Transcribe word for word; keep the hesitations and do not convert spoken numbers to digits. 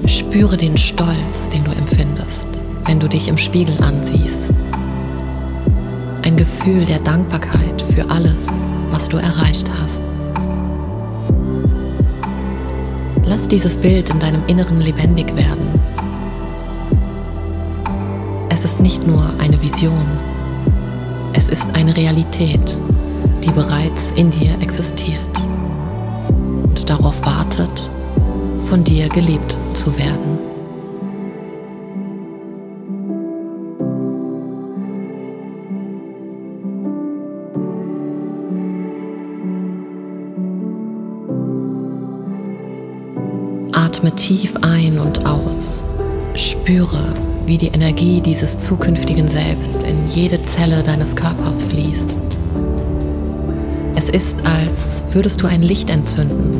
Spüre den Stolz, den du empfindest, wenn du dich im Spiegel ansiehst. Ein Gefühl der Dankbarkeit für alles, was du erreicht hast. Lass dieses Bild in deinem Inneren lebendig werden. Es ist nicht nur eine Vision, es ist eine Realität, die bereits in dir existiert und darauf wartet, von dir gelebt zu werden. Atme tief ein und aus. Spüre, wie die Energie dieses zukünftigen Selbst in jede Zelle deines Körpers fließt. Es ist, als würdest du ein Licht entzünden,